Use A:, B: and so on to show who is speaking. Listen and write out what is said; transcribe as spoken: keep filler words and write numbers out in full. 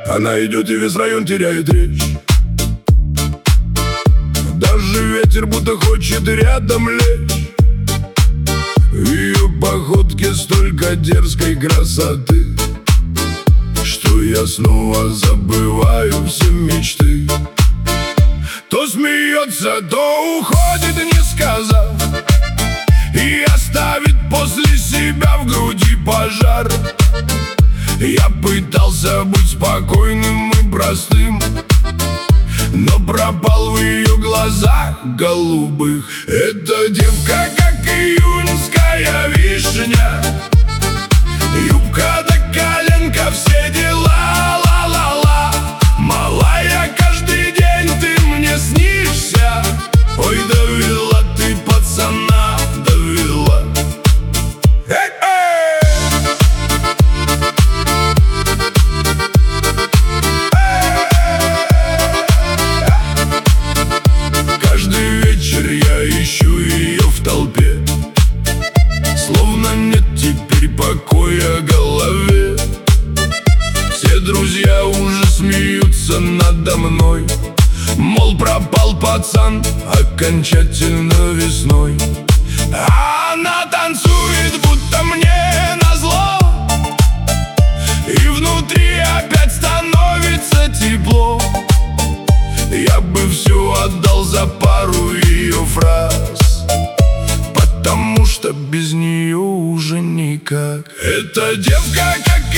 A: Она идет и весь район теряет речь. Даже ветер будто хочет рядом лечь. В ее походке столько дерзкой красоты, что я снова забываю все мечты. То смеется, то уходит, не сказав, и оставит после себя в груди пожар. Я пытался быть спокойным и простым, но пропал в ее глазах голубых. Эта девка, как июньская вишня, юбка до коленка, все дела, ла-ла-ла. Малая, каждый день ты мне снишься. Ой, довела ты пацана, довела. Эй-эй! Каждый вечер я ищу ее в толпе, словно нет теперь покоя голове. Все друзья уже смеются надо мной, мол, пропал пацан окончательно весной. А она танцует, будто мне назло, и внутри опять становится тепло. Я бы все отдал за пару ее фраз, потому что без нее уже никак. Эта девка, как